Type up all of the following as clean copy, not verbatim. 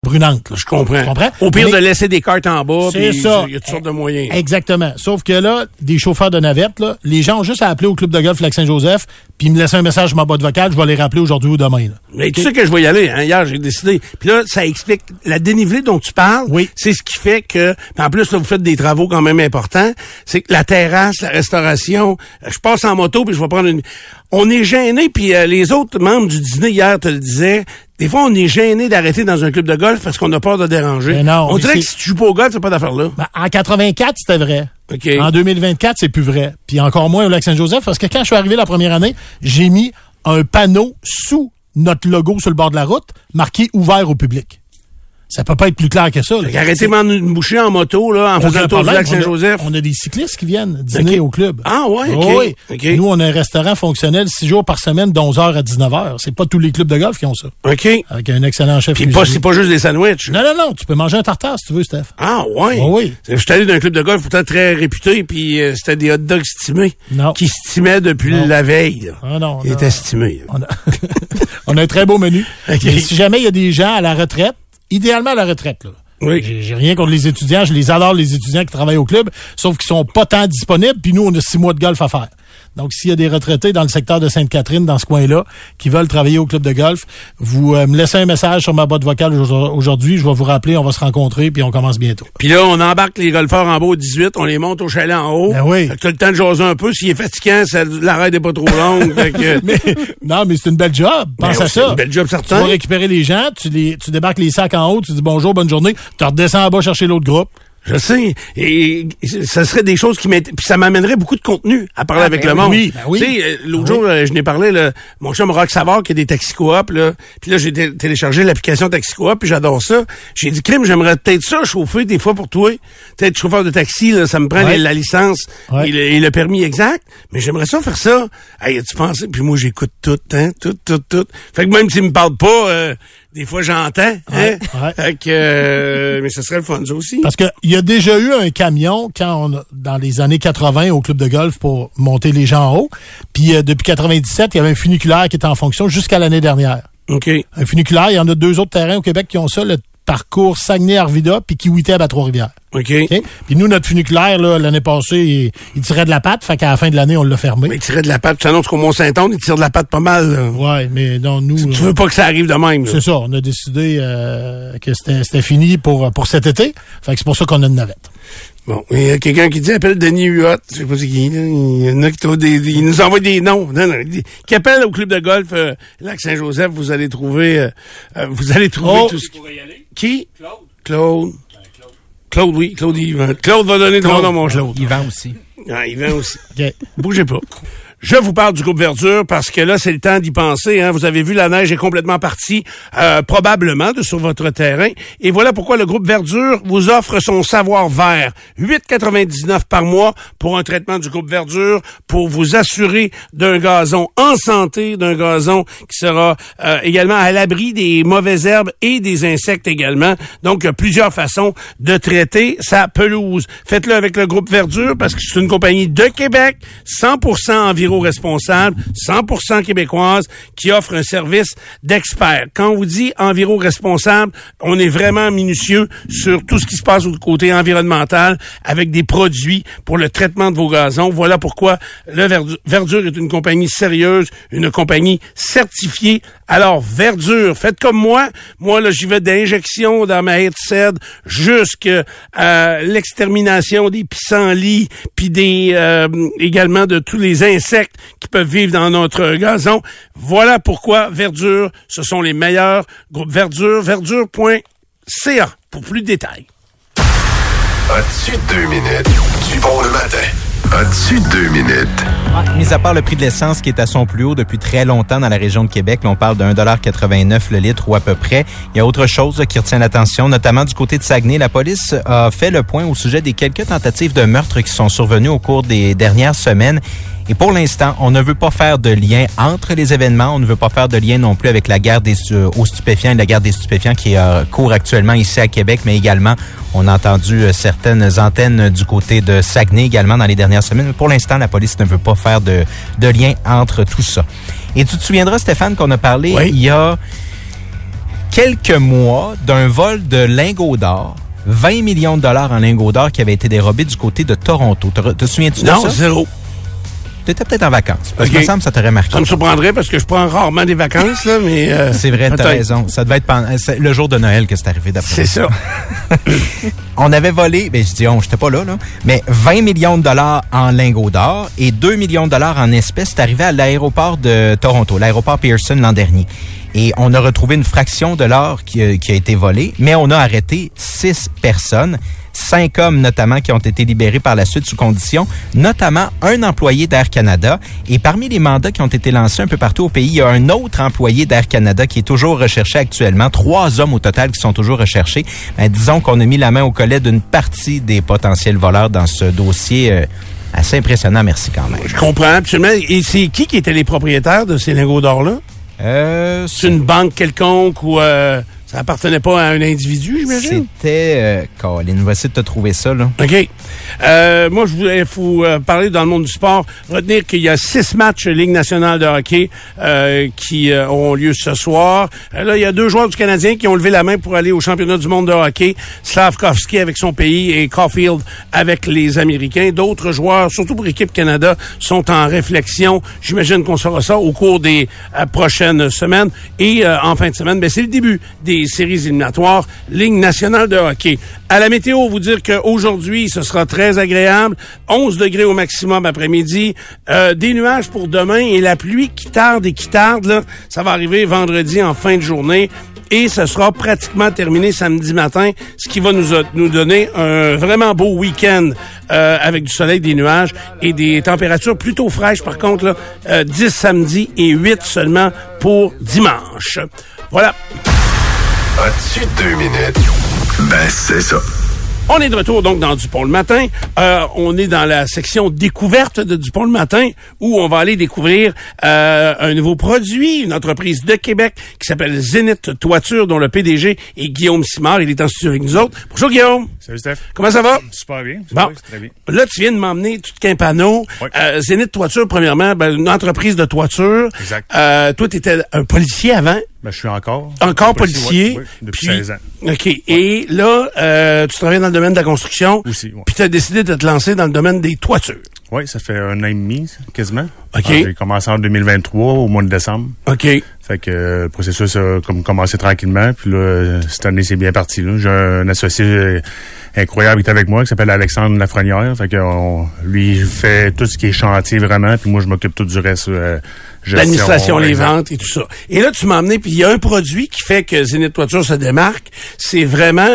brunante. Là. Je comprends. Tu comprends? Au pire de laisser des cartes en bas, c'est ça. Il y a toutes sortes de moyens. Exactement. Sauf que là, des chauffeurs de navette, là, les gens ont juste à appeler au club de golf Lac-Saint-Joseph, puis me laisser un message sur ma boîte vocale, je vais les rappeler aujourd'hui ou demain. Là. Mais tu sais que je vais y aller, hein? Hier, j'ai décidé. Puis là, ça explique la dénivelée dont tu parles. Oui. C'est ce qui fait que, en plus, là, vous faites des travaux quand même importants. C'est que la terrasse, la restauration, je passe en moto puis je vais prendre une... On est gêné, puis les autres membres du dîner hier te le disaient. Des fois, on est gêné d'arrêter dans un club de golf parce qu'on a peur de déranger. Mais non, on dirait que si tu joues pas au golf, c'est pas d'affaire là. Ben, en 84, c'était vrai. Okay. En 2024, c'est plus vrai. Puis encore moins au Lac-Saint-Joseph, parce que quand je suis arrivé la première année, j'ai mis un panneau sous notre logo sur le bord de la route, marqué « Ouvert au public ». Ça peut pas être plus clair que ça. Arrêtez-moi de me boucher en moto, là, en faisant le tour du Lac-Saint-Joseph. On a des cyclistes qui viennent dîner au club. Ah ouais, OK. Oui. Okay. Nous, on a un restaurant fonctionnel 6 jours par semaine, de 11h à 19h. C'est pas tous les clubs de golf qui ont ça. OK. Avec un excellent chef cuisinier. Puis c'est pas juste des sandwichs. Non. Tu peux manger un tartare si tu veux, Steph. Ah ouais? Oh, oui. Je suis allé dans un club de golf pourtant très réputé, puis c'était des hot dogs stimés. Non. Qui stimaient depuis la veille. Là. Ah non. Ils étaient stimés. On a un très beau menu. Okay. Et si jamais il y a des gens à la retraite, idéalement à la retraite, là. Oui. J'ai rien contre les étudiants. Je les adore, les étudiants qui travaillent au club, sauf qu'ils sont pas tant disponibles, puis nous, on a 6 mois de golf à faire. Donc, s'il y a des retraités dans le secteur de Sainte-Catherine, dans ce coin-là, qui veulent travailler au club de golf, vous me laissez un message sur ma boîte vocale aujourd'hui. Je vais vous rappeler, on va se rencontrer, puis on commence bientôt. Puis là, on embarque les golfeurs en bas au 18, on les monte au chalet en haut. Ben oui. Fait que t'as le temps de jaser un peu. S'il est fatigant, la raide n'est pas trop longue. Fait que... mais c'est une belle job. Pense à ça. C'est une belle job, certain. Tu vas récupérer les gens, tu débarques les sacs en haut, tu dis bonjour, bonne journée, tu redescends en bas chercher l'autre groupe. Je sais. Et ça serait des choses qui puis ça m'amènerait beaucoup de contenu à parler avec le monde. Oui. Tu sais, l'autre jour, je n'ai parlé, là, mon chum Rock Savard qui a des taxis coop, là. Puis là, j'ai téléchargé l'application taxi coop, puis j'adore ça. J'ai dit, crime, j'aimerais peut-être ça chauffer des fois pour toi. Peut-être chauffeur de taxi, là, ça me prend la licence et le permis exact. Mais j'aimerais ça faire ça. Hey, tu pensais? Puis moi, j'écoute tout, hein, tout. Fait que même s'il me parle pas, des fois, j'entends, hein. Fait que, mais ce serait le fun, ça aussi. Parce que il y a déjà eu un camion dans les années 80 au club de golf pour monter les gens en haut. Puis depuis 97, il y avait un funiculaire qui était en fonction jusqu'à l'année dernière. OK. Un funiculaire, il y en a 2 autres terrains au Québec qui ont ça, le parcours Saguenay-Arvida puis Kiwitab à Trois-Rivières. OK. Puis nous, notre funiculaire, là, l'année passée, il tirait de la patte, fait qu'à la fin de l'année, on l'a fermé. Mais il tirait de la patte, tu annonces qu'au Mont-Saint-Onge, il tire de la patte pas mal. Là. Ouais, mais non, nous... Tu veux pas que ça arrive de même. Là. C'est ça, on a décidé que c'était fini pour cet été. Fait que c'est pour ça qu'on a une navette. Bon, il y a quelqu'un qui dit appelle Denis Huot, je sais pas c'est qui, là. Il y en a qui il nous envoie des noms. Non, qui appelle au club de golf Lac-Saint-Joseph, vous allez trouver tout ce qui... Qui? Claude. Claude, oui. Claude va donner ton nom, mon Claude. Yvan aussi. Ah, Yvan aussi. Okay. Bougez pas. Je vous parle du groupe Verdure parce que là, c'est le temps d'y penser. Hein. Vous avez vu, la neige est complètement partie, probablement, sur votre terrain. Et voilà pourquoi le groupe Verdure vous offre son savoir vert. 8,99 par mois pour un traitement du groupe Verdure pour vous assurer d'un gazon en santé, d'un gazon qui sera également à l'abri des mauvaises herbes et des insectes également. Donc, plusieurs façons de traiter sa pelouse. Faites-le avec le groupe Verdure parce que c'est une compagnie de Québec, 100% environ responsable, 100% québécoise, qui offre un service d'expert. Quand on vous dit environ responsable, on est vraiment minutieux sur tout ce qui se passe du côté environnemental avec des produits pour le traitement de vos gazons. Voilà pourquoi le Verdure est une compagnie sérieuse, une compagnie certifiée. Alors, Verdure, faites comme moi. Moi, là, j'y vais d'injection dans ma headset jusqu'à l'extermination des pissenlits, puis également de tous les insectes qui peuvent vivre dans notre gazon. Voilà pourquoi Verdure, ce sont les meilleurs groupes Verdure, verdure.ca pour plus de détails. As-tu 2 minutes? Du bon le matin. As-tu 2 minutes? Mis à part le prix de l'essence qui est à son plus haut depuis très longtemps dans la région de Québec, là, on parle de 1,89 le litre ou à peu près. Il y a autre chose qui retient l'attention, notamment du côté de Saguenay. La police a fait le point au sujet des quelques tentatives de meurtre qui sont survenues au cours des dernières semaines. Et pour l'instant, on ne veut pas faire de lien entre les événements. On ne veut pas faire de lien non plus avec la guerre aux stupéfiants et la guerre des stupéfiants qui court actuellement ici à Québec, mais également, on a entendu certaines antennes du côté de Saguenay également dans les dernières semaines. Mais pour l'instant, la police ne veut pas faire de lien entre tout ça. Et tu te souviendras, Stéphane, qu'on a parlé il y a quelques mois d'un vol de lingots d'or, 20 millions de dollars en lingots d'or qui avaient été dérobés du côté de Toronto. Te souviens-tu de ça? Non, zéro. T'étais peut-être en vacances. Parce que il me semble que ça t'aurait marqué. Ça me surprendrait parce que je prends rarement des vacances, là, mais... c'est vrai, t'as raison. Ça devait être le jour de Noël que c'est arrivé d'après. C'est ça. On avait volé, je dis j'étais pas là, mais 20 millions de dollars en lingots d'or et 2 millions de dollars en espèces. C'est arrivé à l'aéroport de Toronto, l'aéroport Pearson l'an dernier. Et on a retrouvé une fraction de l'or qui a été volée, mais on a arrêté 6 personnes. 5 hommes notamment qui ont été libérés par la suite sous condition, notamment un employé d'Air Canada. Et parmi les mandats qui ont été lancés un peu partout au pays, il y a un autre employé d'Air Canada qui est toujours recherché actuellement. 3 hommes au total qui sont toujours recherchés. Disons qu'on a mis la main au collet d'une partie des potentiels voleurs dans ce dossier assez impressionnant. Merci quand même. Je comprends absolument. Et c'est qui étaient les propriétaires de ces lingots d'or-là? C'est une banque quelconque ou... ça appartenait pas à un individu, j'imagine? C'était... Colin, on va essayer de te trouver ça, là. OK. Moi, je voulais vous parler dans le monde du sport. Retenir qu'il y a 6 matchs Ligue nationale de hockey qui auront lieu ce soir. Là, il y a 2 joueurs du Canadien qui ont levé la main pour aller au championnat du monde de hockey. Slavkovski avec son pays et Caulfield avec les Américains. D'autres joueurs, surtout pour l'équipe Canada, sont en réflexion. J'imagine qu'on saura ça au cours des prochaines semaines. Et en fin de semaine, c'est le début des séries éliminatoires Ligue nationale de hockey. À la météo, vous dire qu'aujourd'hui, ce sera très agréable. 11 degrés au maximum après-midi. Des nuages pour demain et la pluie qui tarde, là, ça va arriver vendredi en fin de journée. Et ce sera pratiquement terminé samedi matin, ce qui va nous donner un vraiment beau week-end avec du soleil, des nuages et des températures plutôt fraîches. Par contre, là, 10 samedi et 8 seulement pour dimanche. Voilà. As-tu 2 minutes? C'est ça. On est de retour donc dans Dupont le matin. On est dans la section découverte de Dupont le matin où on va aller découvrir un nouveau produit, une entreprise de Québec qui s'appelle Zénith Toiture dont le PDG est Guillaume Simard. Il est en studio avec nous autres. Bonjour Guillaume. Salut Steph. Comment ça va? Super bien. Bon. Très bien. Là, tu viens de m'emmener tout qu'un panneau. Oui. Zénith Toiture, premièrement, une entreprise de toiture. Exact. Toi, tu étais un policier avant. Je suis encore. Encore policier. Oui, depuis 16 ans. OK. Ouais. Et là, tu travailles dans le domaine de la construction. Aussi, oui. Puis tu as décidé de te lancer dans le domaine des toitures. Oui, ça fait 1 an et demi, quasiment. OK. J'ai commencé en 2023, au mois de décembre. OK. Fait que le processus a commencé tranquillement. Puis là, cette année, c'est bien parti. Là. J'ai un associé incroyable qui est avec moi, qui s'appelle Alexandre Lafrenière. Fait que lui, il fait tout ce qui est chantier vraiment. Puis moi, je m'occupe tout du reste. L'administration, les ventes et tout ça. Et là, tu m'as emmené, puis il y a un produit qui fait que Zénith Toiture se démarque. C'est vraiment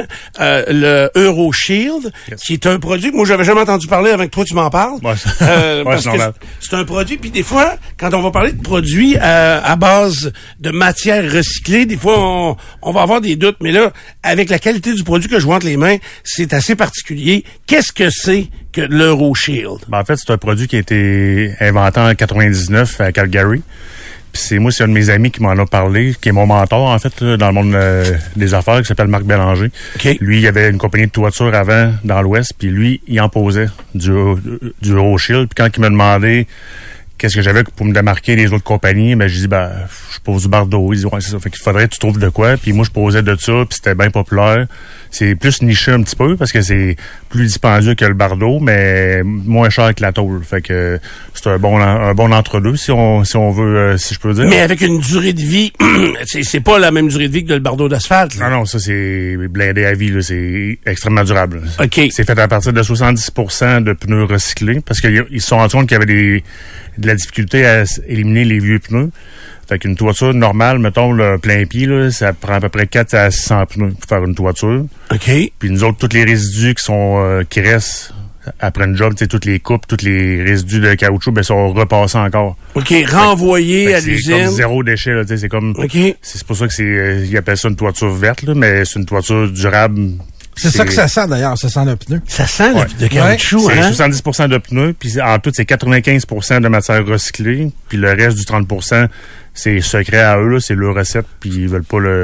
le EuroShield, qui est un produit que moi, j'avais jamais entendu parler avant que toi, tu m'en parles. Ouais, parce que c'est un produit, puis des fois, quand on va parler de produits à base de matières recyclées, des fois, on va avoir des doutes. Mais là, avec la qualité du produit que je vois entre les mains, c'est assez particulier. Qu'est-ce que c'est que l'EuroShield? En fait, c'est un produit qui a été inventé en 99 à Calgary. Puis c'est un de mes amis qui m'en a parlé, qui est mon mentor, en fait, là, dans le monde des affaires, qui s'appelle Marc Bélanger. Okay. Lui, il avait une compagnie de toiture avant, dans l'Ouest, puis lui, il en posait du EuroShield. Puis quand il m'a demandé qu'est-ce que j'avais pour me démarquer des autres compagnies, je dis, je pose du bardeau. Il dit, ouais, c'est ça. Fait qu'il faudrait que tu trouves de quoi. Puis moi, je posais de ça, puis c'était bien populaire. C'est plus niché un petit peu, parce que c'est plus dispendieux que le bardeau, mais moins cher que la tôle. Fait que c'est un bon entre-deux, si on veut, si je peux dire. Mais avec une durée de vie, c'est pas la même durée de vie que le bardeau d'asphalte. Là. Non, ça, c'est blindé à vie, là. C'est extrêmement durable. OK. C'est fait à partir de 70% de pneus recyclés, parce qu'ils se sont rendus compte qu'il y avait de la difficulté à éliminer les vieux pneus. Fait qu'une toiture normale, mettons, le plein pied, là, ça prend à peu près 4 à 600 pneus pour faire une toiture. OK. Puis nous autres, tous les résidus qui restent après une job, tu sais, toutes les coupes, tous les résidus de caoutchouc, sont repassés encore. OK, renvoyés à l'usine. C'est comme 0 déchet, là, tu sais, c'est comme... OK. C'est pour ça que ils appellent ça une toiture verte, là, mais c'est une toiture durable. C'est ça que ça sent, d'ailleurs, ça sent le pneu. Ça sent le caoutchouc, hein? C'est 70% de pneus, puis en tout, c'est 95% de matière recyclée, puis le reste du 30%, c'est secret à eux, là, c'est leur recette, puis ils veulent pas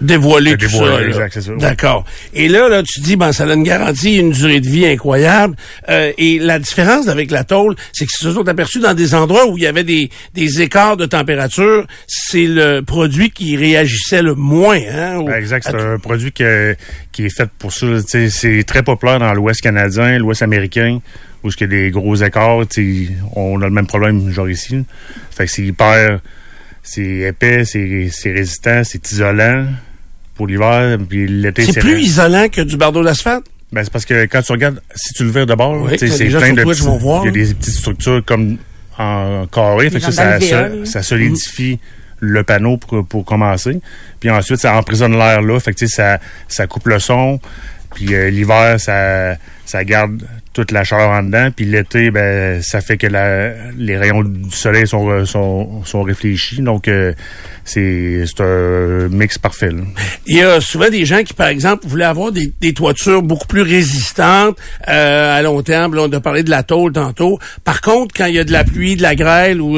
dévoiler tout ça. Là. Exact, c'est ça. D'accord. Et là, tu dis, ça a une garantie, une durée de vie incroyable. Et la différence avec la tôle, c'est qu'ils se sont aperçus dans des endroits où il y avait des écarts de température, c'est le produit qui réagissait le moins. Hein, exact. C'est un produit qui est fait pour ça. C'est très populaire dans l'Ouest canadien, l'Ouest américain, où il y a des gros écarts. On a le même problème genre ici. Là. Fait que c'est hyper... C'est épais, c'est résistant, c'est isolant pour l'hiver. Puis l'été, c'est plus isolant que du bardeau d'asphalte? Ben, c'est parce que quand tu regardes, si tu le vires de bord, oui, c'est plein de petits, il y a des petites structures comme en carré. Fait que ça solidifie le panneau pour commencer. Puis ensuite, ça emprisonne l'air là. Fait que ça coupe le son. Puis l'hiver, ça garde toute la chaleur en dedans. Puis l'été, ça fait que les rayons du soleil sont réfléchis. Donc, c'est un mix parfait. Là. Il y a souvent des gens qui, par exemple, voulaient avoir des toitures beaucoup plus résistantes à long terme. Là, on a parlé de la tôle tantôt. Par contre, quand il y a de la pluie, de la grêle ou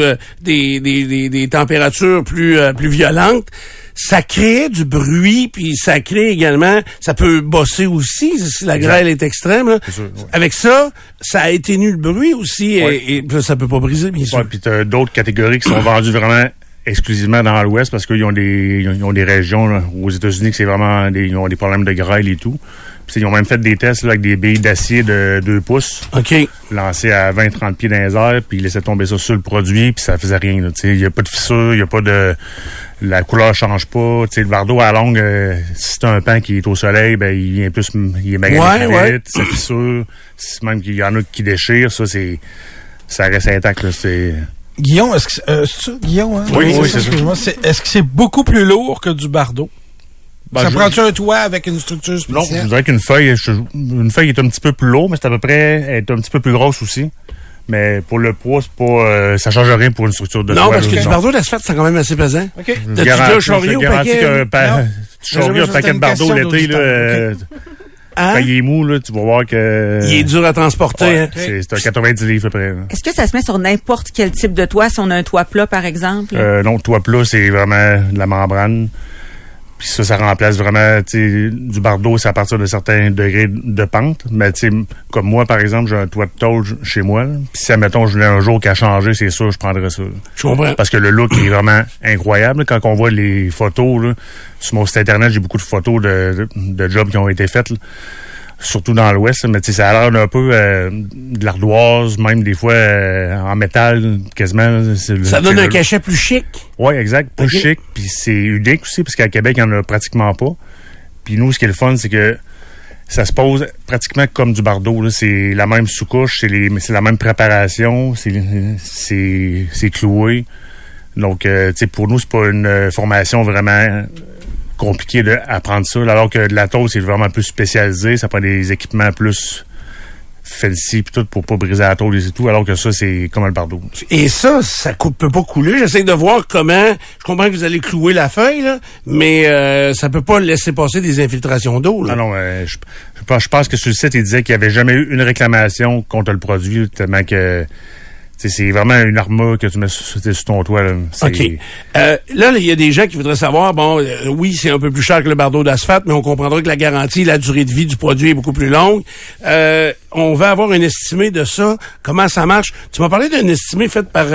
des températures plus violentes, ça crée du bruit, puis ça crée également, ça peut bosser aussi si la grêle est extrême. Là. Sûr, ouais. Avec ça atténue le bruit aussi, et ça peut pas briser, bien sûr. Ouais, puis t'as d'autres catégories qui sont vendues vraiment exclusivement dans l'Ouest parce qu'ils ont des régions là, aux États-Unis que c'est vraiment ils ont des problèmes de grêle et tout. Puis ils ont même fait des tests là, avec des billes d'acier de 2 pouces. OK. Lancées à 20-30 pieds dans les airs, puis ils laissaient tomber ça sur le produit, puis ça faisait rien. Il n'y a pas de fissure, il n'y a pas de... La couleur change pas. Le bardeau à longue, si c'est un pan qui est au soleil, il est magané vite, ça fissure. Même qu'il y en a qui déchirent, ça reste intact. Là, c'est... Guillaume, est-ce que c'est ça, Guillaume? Hein? Oui, c'est ça. Est-ce que c'est beaucoup plus lourd que du bardeau? Ça prend-tu un toit avec une structure spéciale? Non, je dirais qu'une feuille est un petit peu plus lourde, mais c'est à peu près est un petit peu plus grosse aussi. Mais pour le poids, c'est pas, ça change rien pour une structure de toit. Non, parce que du bardeau d'asphalte, c'est quand même assez pesant. OK. T'as-tu déjà charrié au paquet? Tu charries un paquet de bardeau l'été, là. Quand il est mou, là, tu vas voir que... Il est dur à transporter. Ouais, hein? C'est un 90 livres à peu près. Là. Est-ce que ça se met sur n'importe quel type de toit, si on a un toit plat, par exemple? Non, le toit plat, c'est vraiment de la membrane. Puis ça remplace vraiment, du bardeau, c'est à partir de certains degrés de pente. Mais comme moi, par exemple, j'ai un toit de tôle chez moi. Puis si, admettons, je voulais un jour qu'à changer, c'est sûr, je prendrais ça. Là. Je comprends. Parce que le look est vraiment incroyable. Là. Quand on voit les photos, là, sur mon site Internet, j'ai beaucoup de photos de jobs qui ont été faites. Là. Surtout dans l'Ouest, mais ça a l'air un peu de l'ardoise, même des fois en métal, quasiment. Ça donne un cachet plus chic. Oui, exact, plus chic, puis c'est unique aussi, parce qu'à Québec, il n'y en a pratiquement pas. Puis nous, ce qui est le fun, c'est que ça se pose pratiquement comme du bardeau. Là. C'est la même sous-couche, c'est la même préparation, c'est cloué. Donc, pour nous, c'est pas une formation vraiment... compliqué d'apprendre ça, alors que de la tôle, c'est vraiment plus spécialisé, ça prend des équipements plus fancy pis tout pour pas briser la tôle et tout, alors que ça, c'est comme un bardeau. Et ça peut pas couler. J'essaie de voir comment, je comprends que vous allez clouer la feuille, là, mais ça peut pas laisser passer des infiltrations d'eau. Là. Non, je pense que sur le site, il disait qu'il n'y avait jamais eu une réclamation contre le produit, tellement que c'est vraiment une armure que tu mets sur ton toit. Là. OK. Là, il y a des gens qui voudraient savoir, oui, c'est un peu plus cher que le bardeau d'asphalte, mais on comprendra que la garantie, la durée de vie du produit est beaucoup plus longue. On va avoir une estimée de ça. Comment ça marche? Tu m'as parlé d'une estimée faite par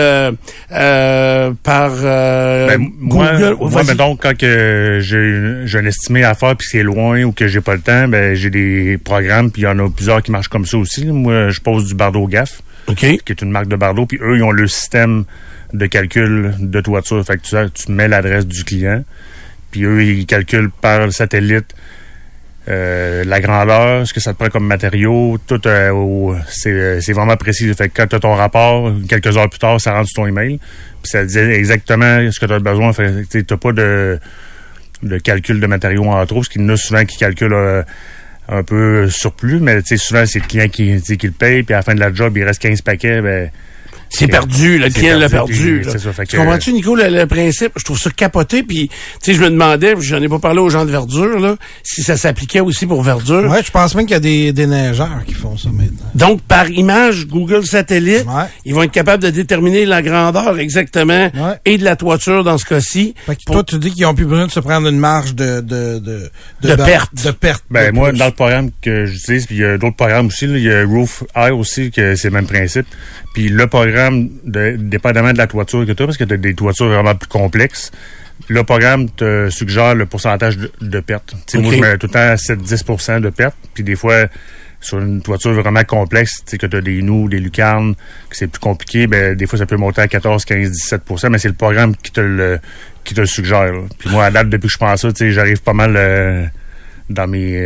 Google. Moi, mettons, quand j'ai un estimé à faire puis c'est loin ou que j'ai pas le temps, j'ai des programmes puis il y en a plusieurs qui marchent comme ça aussi. Moi, je pose du bardeau GAF. OK. Qui est une marque de bardeau, puis eux, ils ont le système de calcul de toiture. Fait que tu mets l'adresse du client, puis eux, ils calculent par satellite la grandeur, ce que ça te prend comme matériau, tout, c'est vraiment précis. Fait que quand tu as ton rapport, quelques heures plus tard, ça rentre sur ton email, puis ça te dit exactement ce que tu as besoin. Fait que t'as pas de calcul de matériaux en trop, parce qu'il y en a souvent qui calculent un peu surplus, mais souvent c'est le client qui le paye, puis à la fin de la job, il reste 15 paquets, C'est perdu, le client l'a perdu. C'est ça, tu comprends-tu, Nico, le principe? Je trouve ça capoté, puis tu sais, je me demandais, j'en ai pas parlé aux gens de verdure, là, si ça s'appliquait aussi pour verdure. Ouais, je pense même qu'il y a des neigeurs qui font ça maintenant. Donc, par image, Google Satellite, ils vont être capables de déterminer la grandeur exactement et de la toiture dans ce cas-ci. Fait que toi, tu dis qu'ils ont plus besoin de se prendre une marge de perte. De perte. Ben, moi, dans le programme que j'utilise, puis il y a d'autres programmes aussi, là, il y a Roof Eye aussi, que c'est le même principe. Puis le programme, dépendamment de la toiture que tu as, parce que tu as des toitures vraiment plus complexes, le programme te suggère le pourcentage de perte. Okay. Moi, je mets tout le temps 7-10% de perte. Puis des fois, sur une toiture vraiment complexe, que tu as des nous, des lucarnes, que c'est plus compliqué, ben des fois, ça peut monter à 14, 15, 17%, mais c'est le programme qui te le suggère. Là. Puis moi, à date, depuis que je prends ça, j'arrive pas mal dans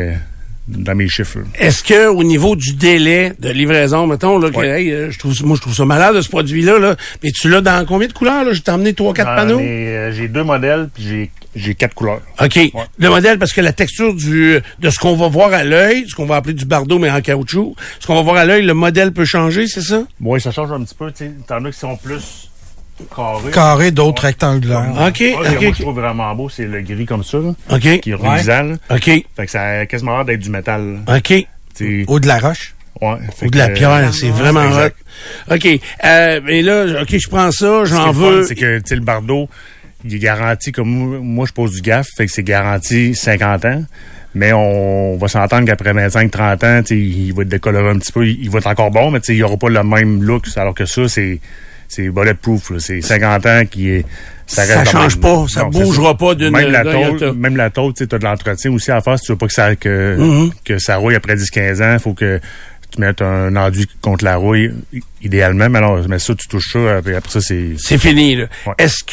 mes chiffres. Est-ce que au niveau du délai de livraison, mettons, là, je trouve ça malade, ce produit-là, là. Mais tu l'as dans combien de couleurs, là? Je t'ai emmené 3-4 panneaux? J'ai 2 modèles, puis j'ai 4 couleurs. OK. Ouais. Le modèle, parce que la texture de ce qu'on va voir à l'œil, ce qu'on va appeler du bardeau, mais en caoutchouc, ce qu'on va voir à l'œil, le modèle peut changer, c'est ça? Oui, ça change un petit peu, tu sais. T'en as qui sont plus carré, d'autres rectangulaires. OK. Moi, je trouve vraiment beau, c'est le gris comme ça, là, OK. qui est reluisant. Là. OK. Fait que ça a quasiment l'air d'être du métal. Là. OK. Ou de la roche. Ouais. Ou de la pierre, c'est vraiment hot. OK. Mais là, OK, je prends ça, j'en veux. C'est que, tu sais, le bardeau, il est garanti, comme moi, je pose du GAF, fait que c'est garanti 50 ans. Mais on va s'entendre qu'après 25-30 ans, il va être décoloré un petit peu. Il va être encore bon, mais il n'y aura pas le même look. Alors que ça, c'est bulletproof, là. C'est 50 ans qui est... Ça change pas, ça bougera pas d'une... Même la tôle, tu as de l'entretien aussi à faire si tu veux pas que ça rouille après 10-15 ans. Il faut que tu mettes un enduit contre la rouille, idéalement. Mais ça, tu touches ça, après ça, c'est... C'est fini, là. Ouais. Est-ce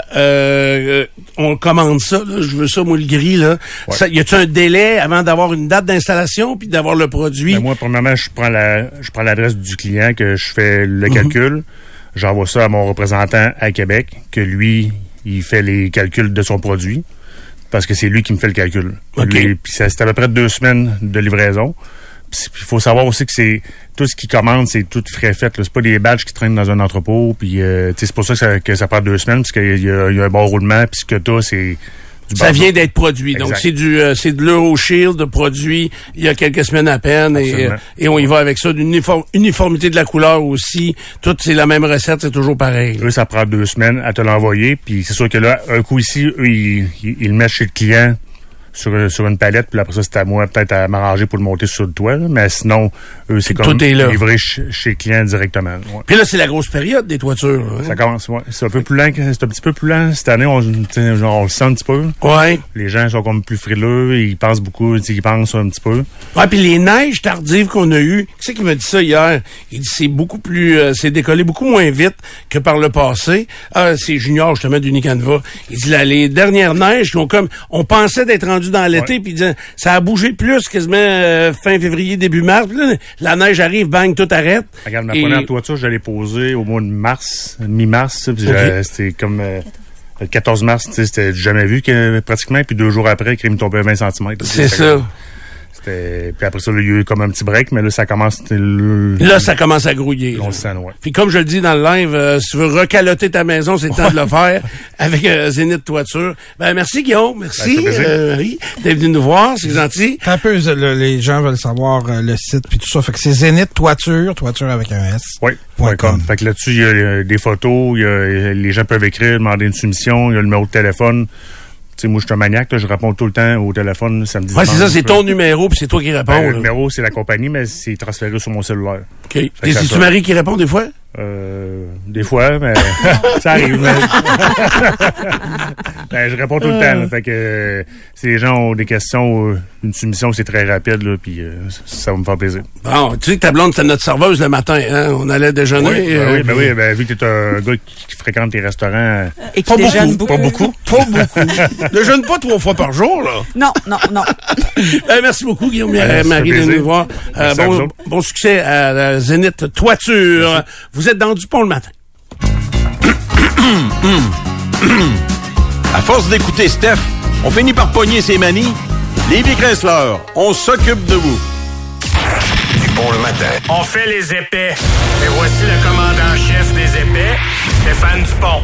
que on commande ça, là? Je veux ça, moi, le gris, là. Ouais. Y a-tu un délai avant d'avoir une date d'installation puis d'avoir le produit? Ben moi, premièrement, je prends l'adresse du client, que je fais le calcul. J'envoie ça à mon représentant à Québec, que lui, il fait les calculs de son produit, parce que c'est lui qui me fait le calcul. Okay. Puis c'est à peu près 2 semaines de livraison. Puis il faut savoir aussi que c'est tout ce qu'il commande, c'est tout frais fait. Là. C'est pas des badges qui traînent dans un entrepôt. Puis c'est pour ça que ça prend 2 semaines, parce qu'il y a un bon roulement. Puis ce que t'as, c'est... Ça vient d'être produit. Exact. Donc, c'est de l'Euroshield de produit il y a quelques semaines à peine. Et on y va avec ça. D'une uniformité de la couleur aussi. Tout, c'est la même recette, c'est toujours pareil. Eux, ça prend 2 semaines à te l'envoyer. Puis c'est sûr que là, un coup ici, eux, ils le mettent chez le client sur une palette, puis après ça, c'est à moi peut-être à m'arranger pour le monter sur le toit. Là. Mais sinon, eux, c'est comme livré chez le client directement. Ouais. Puis là, c'est la grosse période des toitures. Hein? Ça commence, ouais. C'est un peu plus lent, c'est un petit peu plus lent cette année. On le sent un petit peu. Ouais. Les gens sont comme plus frileux, ils pensent beaucoup, ils pensent un petit peu. Ouais, puis les neiges tardives qu'on a eues, qui c'est qui m'a dit ça hier? Il dit c'est beaucoup plus, c'est décollé beaucoup moins vite que par le passé. Ah, c'est Junior, justement, d'Unicanva. Il dit là, les dernières neiges qui ont comme, on pensait d'être rendu dans l'été, puis ça a bougé plus quasiment fin février, début mars. Puis là, la neige arrive, bang, tout arrête. Regarde, ma première toiture, je l'ai posée au mois de mars, mi-mars. C'était comme le 14 mars, c'était jamais vu pratiquement. Puis 2 jours après, il me tombait 20 cm. C'est ça. Puis après ça, là, il y a eu comme un petit break, mais là, ça commence... Là, ça commence à grouiller. On se sent, ouais. Puis comme je le dis dans le live, si tu veux recaloter ta maison, c'est le temps de le faire avec Zénith Toiture. Ben merci Guillaume, merci Marie d'être venu nous voir, c'est gentil. Un peu, les gens veulent savoir le site puis tout ça. Fait que c'est Zénith Toiture avec un S. Oui. .com. Fait que là-dessus, il y a des photos, les gens peuvent écrire, demander une soumission, il y a le numéro de téléphone. Tu sais, moi, je suis un maniaque, là, je réponds tout le temps au téléphone samedi. Ouais, c'est ça, c'est ton numéro, puis c'est toi qui réponds. Le numéro, c'est la compagnie, mais c'est transféré sur mon cellulaire. OK. Et c'est-tu Marie qui répond des fois? Des fois, mais ça arrive. Ben, je réponds tout le temps. Là, fait que si les gens ont des questions, une soumission, c'est très rapide, là, puis ça va me faire plaisir. Bon, tu sais que ta blonde, c'était notre serveuse le matin, hein? On allait déjeuner. Oui, vu que t'es un gars qui fréquente les restaurants. Et qui déjeune beaucoup. Pas beaucoup. Déjeune pas 3 fois par jour, là. Non. Merci beaucoup, Guillaume Marie, de nous voir. Bon succès à la Zénith Toiture. Vous êtes dans Dupont le matin. À force d'écouter Steph, on finit par pogner ses manies. Lévi Chrysler, on s'occupe de vous. Dupont le matin. On fait les épais. Et voici le commandant-chef des épais, Stéphane Dupont.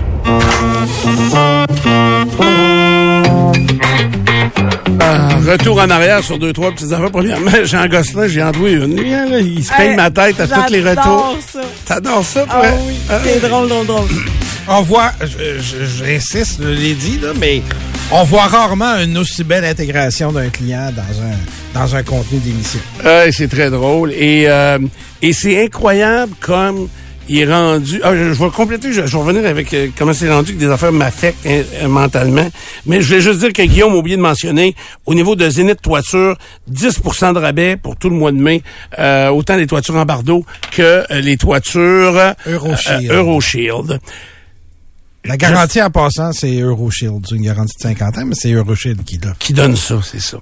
Retour en arrière sur 2-3 petites affaires. Premièrement, Jean Gosselin, j'ai endoué une nuit. Là, il se peigne ma tête à tous les retours. Ça. T'adores ça, toi? Ah oui, c'est drôle. On voit, j'insiste, je l'ai dit, là, mais on voit rarement une aussi belle intégration d'un client dans un contenu d'émission. C'est très drôle. Et c'est incroyable comme il est rendu... je vais compléter, je vais revenir avec comment c'est rendu que des affaires m'affectent mentalement. Mais je voulais juste dire que Guillaume a oublié de mentionner, au niveau de Zénith Toiture, 10% de rabais pour tout le mois de mai, autant les toitures en bardeau que les toitures Euroshield. La garantie en passant, c'est Euroshield. C'est une garantie de 50 ans, mais c'est Euroshield qui donne ça, c'est ça.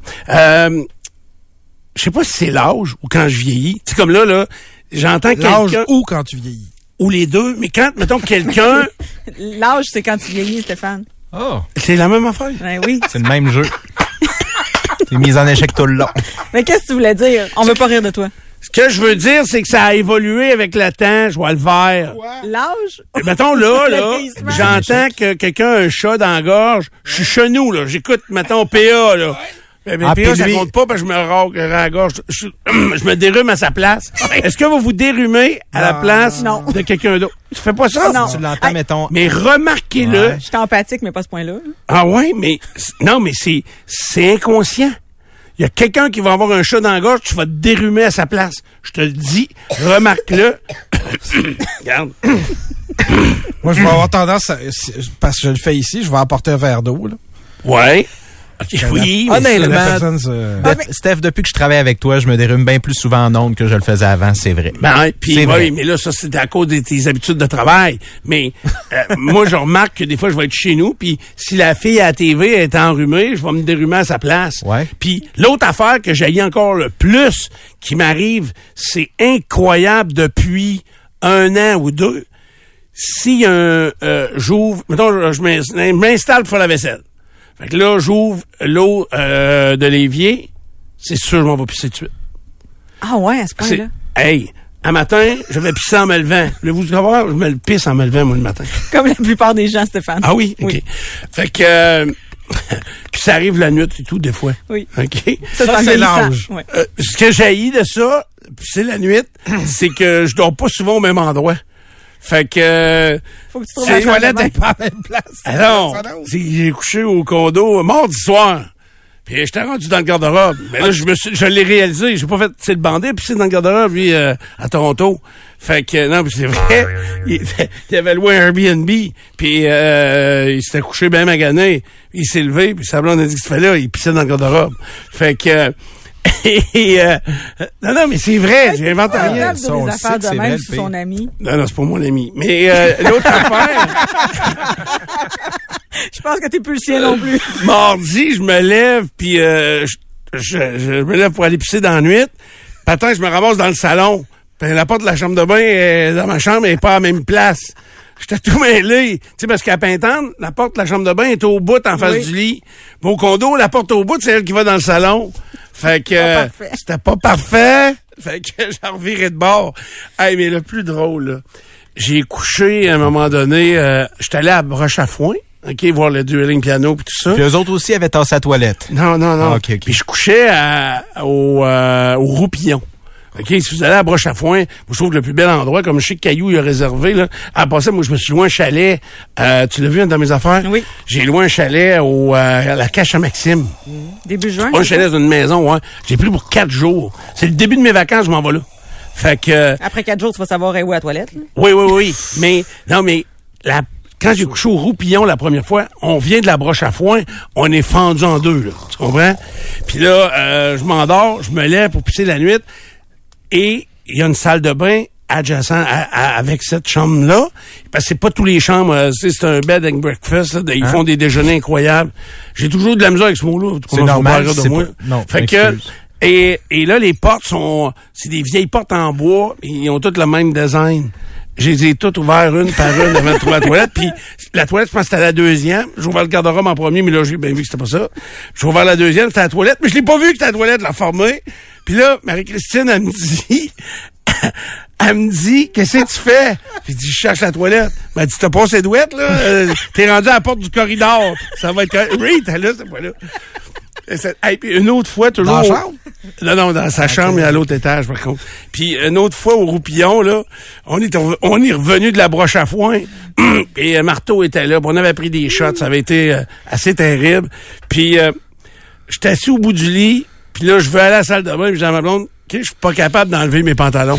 Je sais pas si c'est l'âge ou quand je vieillis. C'est comme là, j'entends quelqu'un... L'âge ou quand tu vieillis. Ou les deux, mais quand, mettons, quelqu'un... L'âge, c'est quand tu vieillis, Stéphane. Oh! C'est la même affaire? Ben oui. C'est le même jeu. C'est mise en échec tout le long. Mais qu'est-ce que tu voulais dire? On veut pas rire de toi. Ce que je veux dire, c'est que ça a évolué avec le temps. Je vois le vert. L'âge? Mettons, là, j'entends que quelqu'un a un chat dans la gorge. Je suis chenou, là. J'écoute, mettons, PA, là. Mais PA, ça compte pas parce que je me râle la gorge. Je me dérume à sa place. Est-ce que vous vous dérumez à la place de quelqu'un d'autre? Tu fais pas ça? Non. Tu l'entends, mettons. Mais remarquez-le. Ouais. Je suis empathique, mais pas à ce point-là. Ah ouais, mais c'est inconscient. Il y a quelqu'un qui va avoir un chat dans la gorge, tu vas te dérumer à sa place. Je te le dis, remarque-le. Regarde. Moi, je vais avoir tendance, parce que je le fais ici, je vais apporter un verre d'eau. Là. Ouais. Okay, oui, honnêtement, Steph, depuis que je travaille avec toi, je me dérume bien plus souvent en ondes que je le faisais avant, c'est vrai. Ben, puis oui, mais là, ça, c'est à cause de tes habitudes de travail. Mais moi, je remarque que des fois, je vais être chez nous, puis si la fille à la TV est enrhumée, je vais me dérumer à sa place. Ouais. Puis l'autre affaire que j'haïs encore le plus qui m'arrive, c'est incroyable depuis 1 an ou 2. Si j'ouvre, mettons, je m'installe pour faire la vaisselle. Fait que là, j'ouvre l'eau de l'évier, c'est sûr, je m'en vais pisser tout de suite. Ah ouais, à ce point-là? Hey, un matin, je vais pisser en me levant. Voulez-vous savoir? Je me le pisse en me levant, moi, le matin. Comme la plupart des gens, Stéphane. Ah oui? OK. Fait que... puis ça arrive la nuit et tout, des fois. Oui. OK? Ça c'est l'âge. Ouais. Ce que j'haïs de ça, pisser la nuit, c'est que je dors pas souvent au même endroit. Fait que... Faut que tu trouves la toilette n'est pas à la même place. Alors, j'ai couché au condo mardi soir. Puis j'étais rendu dans le garde-robe. Mais là, je l'ai réalisé. J'ai pas fait, le bandé, puis c'est dans le garde-robe, lui, à Toronto. Fait que, non, puis c'est vrai. Il avait loué un Airbnb. Puis il s'était couché bien magané. Il s'est levé, puis sa blonde a dit que c'était là. Il pissait dans le garde-robe. Fait que... non, mais c'est vrai, j'ai inventé rien. Il des affaires de même sur son ami. Non, c'est pas mon ami. Mais l'autre affaire... Je pense que t'es plus le sien non plus. Mardi, je me lève, puis je me lève pour aller pisser dans la nuit. Patin, je me ramasse dans le salon. Puis la porte de la chambre de bain dans ma chambre est pas à la même place. J'étais tout mêlé. Tu sais, parce qu'à Pintante, la porte de la chambre de bain est au bout en face du lit. Mais au condo, la porte au bout, c'est elle qui va dans le salon. Fait que c'était pas parfait. Fait que j'en revirais de bord. Hey, mais le plus drôle, là, j'ai couché à un moment donné, j'étais allé à Broche à Foin. OK, voir le dueling piano puis tout ça. Puis eux autres aussi avaient tassé la toilette. Non. Ah, okay. Puis je couchais au Roupillon. OK, si vous allez à Broche à Foin, je trouve que le plus bel endroit, comme je sais que Caillou il a réservé, là. À passer, moi, je me suis loué un chalet. Tu l'as vu dans mes affaires? Oui. J'ai loué un chalet à la Cache à Maxime. Début juin? Pas un chalet dans une maison, ouais. J'ai pris pour 4 jours. C'est le début de mes vacances, je m'en vais là. Fait que... Après 4 jours, tu vas savoir où à la toilette, là. Oui. Mais quand j'ai couché au Roupillon la première fois, on vient de la Broche à Foin, on est fendu en deux, là. Tu comprends? Puis là, je m'endors, je me lève pour pisser la nuit, et il y a une salle de bain adjacente avec cette chambre-là. Parce que c'est pas tous les chambres, c'est un bed and breakfast, là, ils font des déjeuners incroyables. J'ai toujours de la misère avec ce mot-là. C'est normal, de moi. Non, fait que, et là, les portes c'est des vieilles portes en bois, et ils ont toutes le même design. Je les ai toutes ouvertes une par une avant de trouver la toilette. Puis la toilette, je pense que c'était la deuxième. J'ai ouvert le garde-robe en premier, mais là, j'ai bien vu que c'était pas ça. J'ai ouvert la deuxième, c'était la toilette. Mais je l'ai pas vu que c'était la toilette, la formée. Puis là, Marie-Christine, elle me dit, qu'est-ce que tu fais? J'ai dit, je cherche la toilette. Elle m'a dit, t'as pas ses douettes, là? T'es rendu à la porte du corridor. Ça va être... Oui, t'es là, c'est pas là. Et puis une autre fois, toujours... Dans la chambre? Non, dans sa chambre, mais à l'autre étage, par contre. Puis une autre fois, au Roupillon, là, on est revenu de la broche à foin, et Marteau était là, puis on avait pris des shots, ça avait été assez terrible. Puis j'étais assis au bout du lit, puis là, je veux aller à la salle de bain, puis j'ai dit à ma blonde, OK, je suis pas capable d'enlever mes pantalons.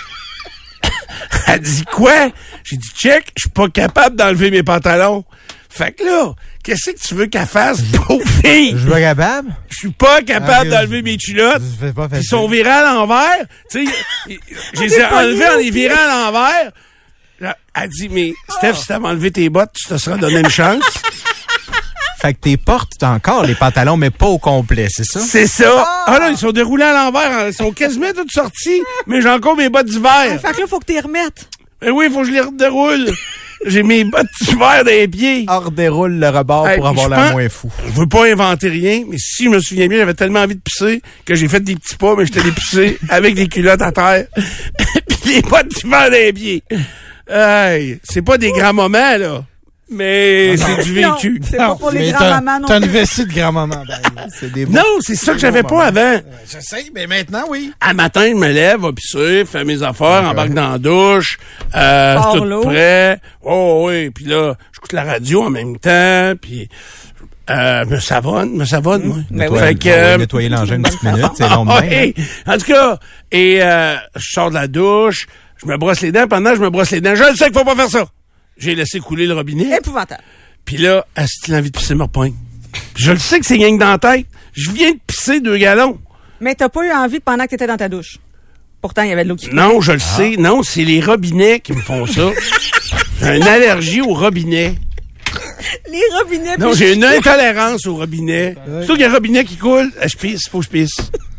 Elle dit, quoi? J'ai dit, check, je suis pas capable d'enlever mes pantalons. Fait que là, qu'est-ce que tu veux qu'elle fasse, pauvre fille? Je suis pas capable? Je suis pas capable d'enlever mes culottes. Ils sont virés à l'envers. Tu sais, je les ai enlevés en les virant à l'envers. Là, elle dit, mais Steph, si t'avais enlevé tes bottes, tu te serais donné une chance. Fait que tes portes encore les pantalons, mais pas au complet, c'est ça? C'est ça. Ah là, ils sont déroulés à l'envers. Ils sont quasiment tous sortis, mais j'ai encore mes bottes d'hiver. Fait que là, faut que tu les remettes. Ben oui, faut que je les redéroule. J'ai mes bottes d'hiver dans les pieds. On redéroule le rebord pour avoir l'air moins fou. Je veux pas inventer rien, mais si je me souviens bien, j'avais tellement envie de pisser que j'ai fait des petits pas, mais j'étais allé pisser avec des culottes à terre. Puis les bottes d'hiver dans les pieds. Hey, c'est pas des grands moments, là. Mais c'est du vécu. C'est pas pour les grands-mamans non T'as plus. une vessie de grand-maman. Non, c'est ça que j'avais pas avant. Je sais, mais maintenant, oui. Un matin, je me lève, va pisser, fais mes affaires, embarque dans la douche, tout l'eau. prêt. Oh oui, puis là, j'écoute la radio en même temps, puis me savonne, moi. Ben oui. Fait que Nettoyer l'engin une petite minute, c'est long de même. oui. En tout cas, et je sors de la douche, je me brosse les dents. Pendant que je me brosse les dents, je le sais qu'il faut pas faire ça. J'ai laissé couler le robinet. Épouvantable. Puis là, est-ce l'envie de pisser me repogne? Je le sais que c'est rien que dans la tête. Je viens de pisser 2 gallons. Mais t'as pas eu envie pendant que t'étais dans ta douche. Pourtant, il y avait de l'eau qui coulait. Non, je le sais. Non, c'est les robinets qui me font ça. J'ai une allergie aux robinets. Les robinets. Non, puis j'ai une intolérance aux robinets. Surtout qu'il y a un robinet qui coule, je pisse, faut que je pisse.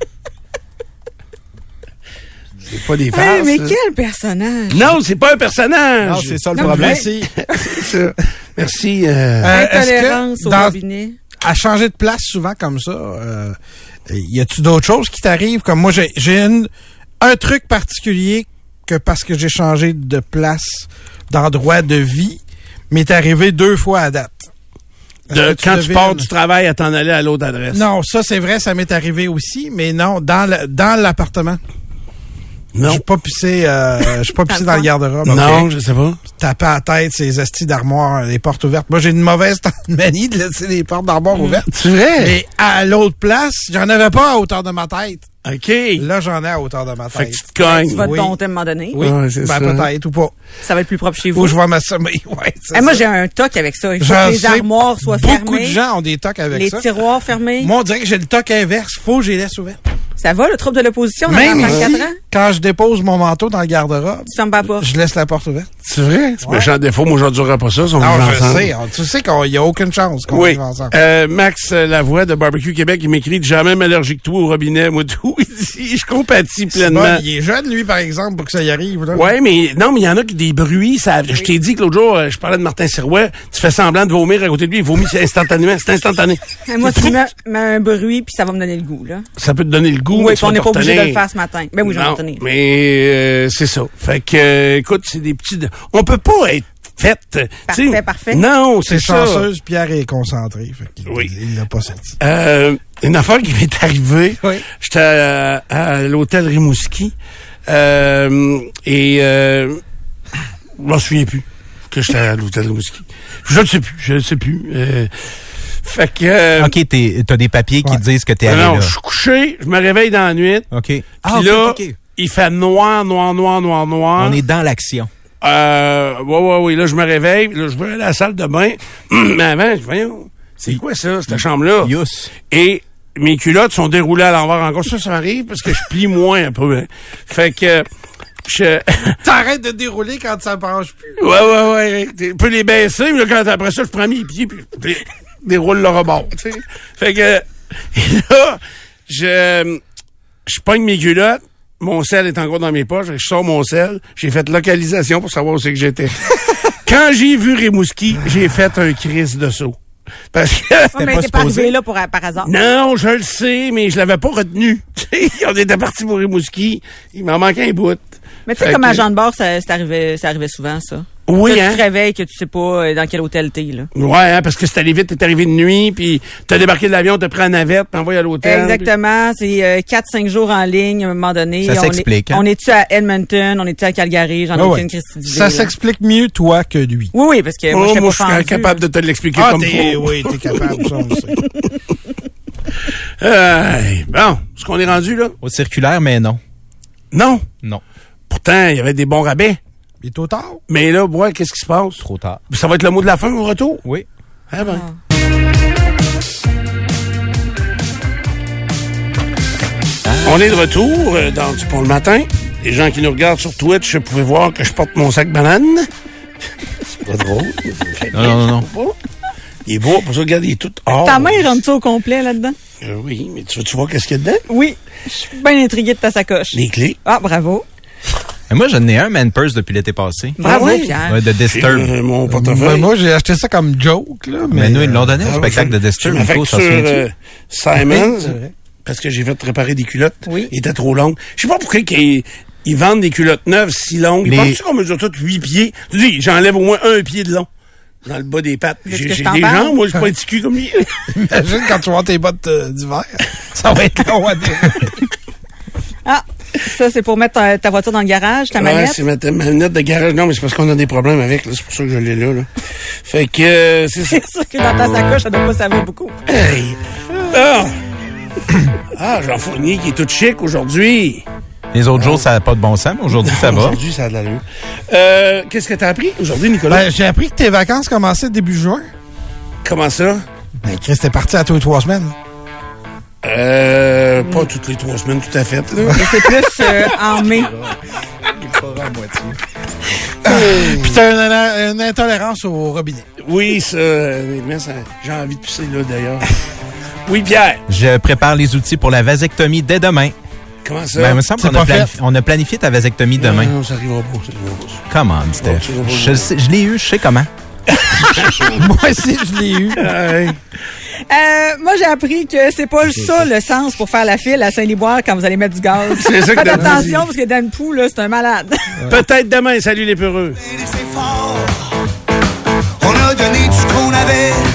C'est pas des farces. Hey, mais ça. quel personnage! Non, c'est pas un personnage. Non, c'est ça le Non, problème. Merci. C'est ça. Merci. Intolérance au dans- robinet. À changer de place souvent comme ça, y a-tu d'autres choses qui t'arrivent? Comme moi, j'ai un truc particulier que parce que j'ai changé de place, d'endroit de vie, m'est arrivé 2 fois à date. Quand tu pars du travail à t'en aller à l'autre adresse. Non, ça c'est vrai, ça m'est arrivé aussi, mais non, dans l'appartement. Non. Je suis pas pissé dans le garde-robe. Non, Ok. je sais pas. Taper à la tête ces astis d'armoire, les portes ouvertes. Moi, j'ai une mauvaise manie de laisser les portes d'armoire ouvertes. C'est vrai? Mais à l'autre place, j'en avais pas à hauteur de ma tête. OK. Là, j'en ai à hauteur de ma Fait tête. que tu te cognes. Tu vas te Oui. dompter à un moment donné. Oui, Ouais, c'est ça. peut-être ou pas. Ça va être plus propre chez vous. Ou je vais m'assommer. Ouais, c'est Moi, ça. j'ai un toc avec ça. Il faut Je que les sais, armoires soient fermées. Beaucoup de gens ont des tocs avec les ça. tiroirs fermés. Moi, on dirait que j'ai le toc inverse. Faut que je les laisse ouvertes. Ça va, le trouble de l'opposition dans Même 34 si, ans? quand je dépose mon manteau dans le garde-robe, Tu fermes pas la porte. je laisse la porte ouverte. C'est vrai? C'est méchant défaut. Moi, j'endurerais pas ça. Si on Non, vit je ensemble. sais. Tu sais qu'il n'y a aucune chance qu'on Oui. vive ensemble. Max Lavoie de Barbecue Québec, il m'écrit « Jamais allergique que toi au robinet, moi tout. » Il dit « Je compatis pleinement. Bon, il est jeune, lui, par exemple, pour que ça y arrive. Là. Ouais, mais non, mais il y en a qui des bruits. Ça, je t'ai dit que l'autre jour, je parlais de Martin Sirouet, tu fais semblant de vomir à côté de lui, il vomit instantanément. C'est instantané. Moi, tu mets un bruit, puis ça va me donner le goût, là. Ça peut te donner le goût. Oui, mais puis tu on vas n'est te pas obligé de retenir. le faire ce matin. Ben oui, je vais Non, m'en tenir. mais c'est ça. Fait que, écoute, c'est des petits... On peut pas être fait. Parfait, parfait. Non, C'est c'est ça. chanceuse, Pierre est concentré. Fait qu'il- Oui. Il l'a pas senti. Une affaire qui m'est arrivée. Oui. J'étais à l'hôtel Rimouski. Je m'en souviens plus que j'étais à l'hôtel Rimouski. Je ne sais plus. Fait que... OK, t'as des papiers qui Ouais. te disent que t'es allé non, là. je suis couché, je me réveille dans la nuit. OK. Puis Ah, OK, là, OK. il fait noir. On est dans l'action. Oui. Là, je me réveille. Là, je vais à la salle de bain. Mais avant, je dis, voyons, c'est quoi ça, cette chambre-là? Yous. Et mes culottes sont déroulées à l'envers encore. Ça m'arrive parce que je plie moins un peu. Hein. Fait que T'arrêtes de dérouler quand ça ne penche plus. Ouais. Tu peux les baisser, mais là, quand après ça, je prends mes pieds puis je déroule le rebord. Tu sais. Fait que et là, je pogne mes culottes. Mon sel est encore dans mes poches. Je sors mon sel. J'ai fait localisation pour savoir où c'est que j'étais. Quand j'ai vu Rimouski, j'ai fait un crise de saut. Parce que... Ouais, mais t'es pas arrivé là par hasard. Non, je le sais, mais je l'avais pas retenu. Tu On était partis pour Rimouski. Il m'en manquait un bout. Mais tu sais, comme agent de bord, ça arrivait souvent, ça. Oui, Tu te réveilles que tu sais pas dans quel hôtel t'es, là. Ouais, hein, parce que c'est allé vite, t'es arrivé de nuit, puis t'as débarqué de l'avion, t'as pris la navette, t'as envoyé à l'hôtel. Exactement. C'est 4-5 jours en ligne, à un moment donné. Ça s'explique. On est-tu à Edmonton, on est-tu à Calgary, j'en ai aucune Christie d'idée. Ça s'explique mieux, toi, que lui. Oui, parce que moi, je suis capable de te l'expliquer comme faut. Oui, t'es capable, ça, on le sait. Bon, est-ce qu'on est rendu, là? Au circulaire, mais non. Non. Non. Pourtant, il y avait des bons rabais. Il est trop tard. Mais là, ouais, qu'est-ce qui se passe? Trop tard. Ça va être le mot de la fin au retour? Oui. Ah ben. On est de retour dans Du Pont le matin. Les gens qui nous regardent sur Twitch, je pouvais voir que je porte mon sac banane. C'est pas drôle. Non. Il est beau, pour ça, regarde, il est tout or. Ta main rentre-tu au complet là-dedans? Oui, mais tu vois qu'est-ce qu'il y a dedans? Oui. Je suis bien intriguée de ta sacoche. Les clés. Ah, bravo. Et moi, j'en ai un man purse depuis l'été passé. Bravo, ouais? Pierre. Ouais, de Disturb. Mon portefeuille. Moi, j'ai acheté ça comme joke, là. Mais nous, ils l'ont donné au spectacle de Disturb. J'ai ma Nico, ça facture se Simons, c'est vrai. parce que j'ai fait réparer des culottes. Oui. Ils étaient trop longues. Je sais pas pourquoi ils vendent des culottes neuves si longues. Ils pensent qu'on mesure toutes 8 pieds. Tu dis, j'enlève au moins 1 pied de long dans le bas des pattes. J'ai des jambes, moi, je suis pas un petit cul comme lui. Imagine quand tu vois tes bottes d'hiver. Ça va être long à dire. Ah, ça, c'est pour mettre ta voiture dans le garage, ta manette? Ouais, c'est ma manette de garage. Non, mais c'est parce qu'on a des problèmes avec, là. C'est pour ça que je l'ai là. Fait que, c'est ça. C'est sûr que dans ta sacoche, ça doit pas servir beaucoup. Hey! Jean Fournier qui est tout chic aujourd'hui. Les autres jours, ça n'a pas de bon sens, mais aujourd'hui, ça va. Aujourd'hui, ça a de l'allure. Qu'est-ce que t'as appris aujourd'hui, Nicolas? Ben, j'ai appris que tes vacances commençaient début juin. Comment ça? Ben, Chris, t'es parti à tous les 3 semaines. Pas toutes les 3 semaines, tout à fait, là. C'est plus en mai. Puis t'as une intolérance au robinet. Oui, ça, honnêtement, j'ai envie de pisser, là, d'ailleurs. Oui, Pierre. Je prépare les outils pour la vasectomie dès demain. Comment ça? Ben, il me semble qu'on a planifié ta vasectomie demain. Non, ça arrivera pas, Comment, Steph? Je l'ai eu, je sais comment. Moi aussi, je l'ai eu. Moi, j'ai appris que c'est pas ça le sens pour faire la file à Saint-Liboire quand vous allez mettre du gaz. C'est ça que Faites attention parce que Dan Pou, là, c'est un malade. Peut-être demain. Salut les peureux. On a donné tout ce qu'on avait.